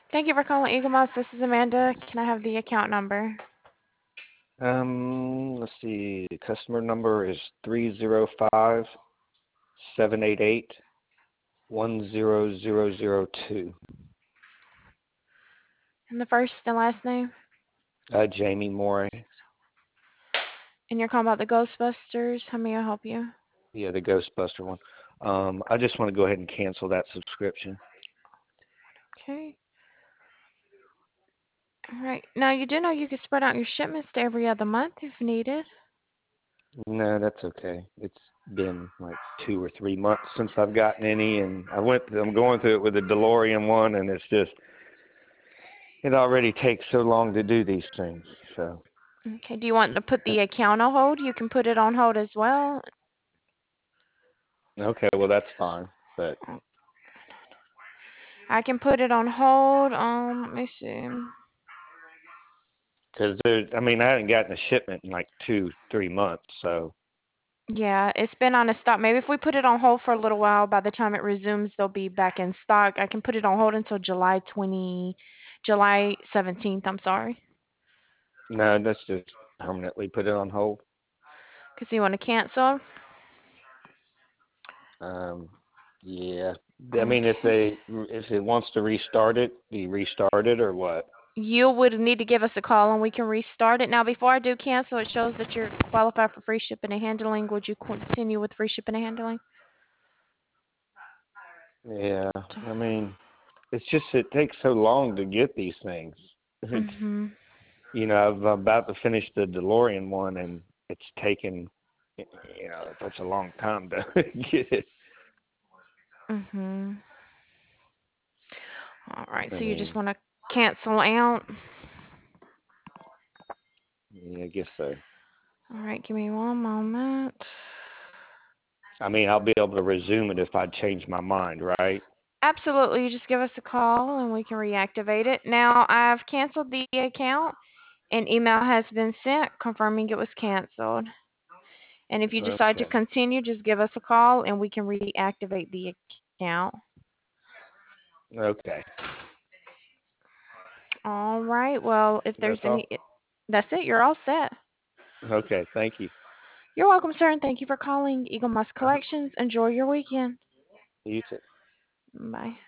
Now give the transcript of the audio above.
Thank you for calling Eagle Mouse. This is Amanda. Can I have the account number? Let's see. The customer number is 305-788-10002. And the first and last name? Jamie Moore. And you're calling about the Ghostbusters. How may I help you? Yeah, the Ghostbuster one. I just want to go ahead and cancel that subscription. Okay. All right. Now, you do know you can spread out your shipments to every other month if needed. No, that's okay. It's been like 2 or 3 months since I've gotten any, and I'm going through it with the DeLorean one, and it already takes so long to do these things. So Okay. Do you want to put the account on hold? You can put it on hold as well. okay, well that's fine, but I can put it on hold. Let me see. because I hadn't gotten a shipment in like 2, 3 months, so Yeah, it's been on a stop. Maybe if we put it on hold for a little while, by the time it resumes, they'll be back in stock. I can put it on hold until July 17th. I'm sorry. no, let's just permanently put it on hold. Because you want to cancel? Um, yeah, Okay. if it wants to restart it, do you restart it or what? You would need to give us a call and we can restart it. Now, before I do cancel, it shows that you're qualified for free shipping and handling. Would you continue with free shipping and handling? Yeah, it's just it takes so long to get these things. Mhm. I'm about to finish the DeLorean one, and it's taken, such a long time to get it. Mhm. All right. I So you just mean, want to cancel out? yeah, I guess so. All right. Give me one moment. I'll be able to resume it if I change my mind, right? Absolutely. You just give us a call and we can reactivate it. Now, I've canceled the account. An email has been sent confirming it was canceled. And if you decide to Okay. continue, just give us a call and we can reactivate the account. Okay. All right. Well, if there's That's any, all. that's it. You're all set. Okay. Thank you. You're welcome, sir, and thank you for calling Eagle Moss Uh-huh. Collections. Enjoy your weekend. You too. Bye.